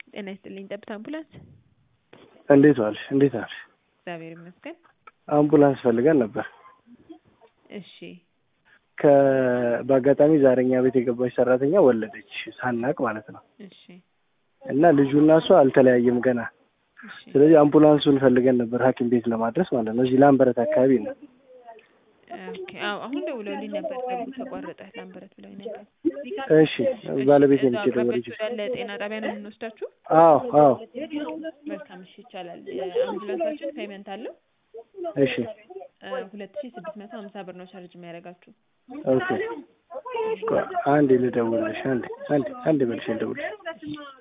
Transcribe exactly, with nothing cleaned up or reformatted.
ጤና ይስጥልኝ ጠብታ አምቡላንስ። እንዴት ዋልሽ? እንዴት ዋልሽ? እግዚአብሔር ይመስገን። አምቡላንስ ፈልገን ነበር። እሺ ከበአጋጣሚ ዛሬኛ ቤት የገባች ሰራተኛ ወለደች ሳናቅ ማለት ነው። እሺ እና ልጁና እሷ አልተለያየም ገና። እሺ ስለዚህ አምቡላንሱን ፈልገን ነበር ሐኪም ቤት ለማድረስ ማለት ነው። እዚህ ላምበረት አካባቢ ነው። ኦኬ አዎ አሁን ደውለውልኝ ነበር ደውሉ ተቋረጠ ላምበረት ብለው ነበር። እሺ ባለቤት የሚችል ደውልልኝ ያለ ጤና ጣቢያ ነው የምንወስዳችሁ? አዎ አዎ መልካም እሺ ይቻላል። አምቡላንሳችን ፔመንት አለው። እሺ ሁለት ሺህ ስድስት መቶ ሀምሳ ብር ነው ቻርጅ የሚያደርጋችሁ። ኦኬ አንዴ ልደውልልሽ አንዴ አንዴ አንዴ መልሼ ልደውልልሽ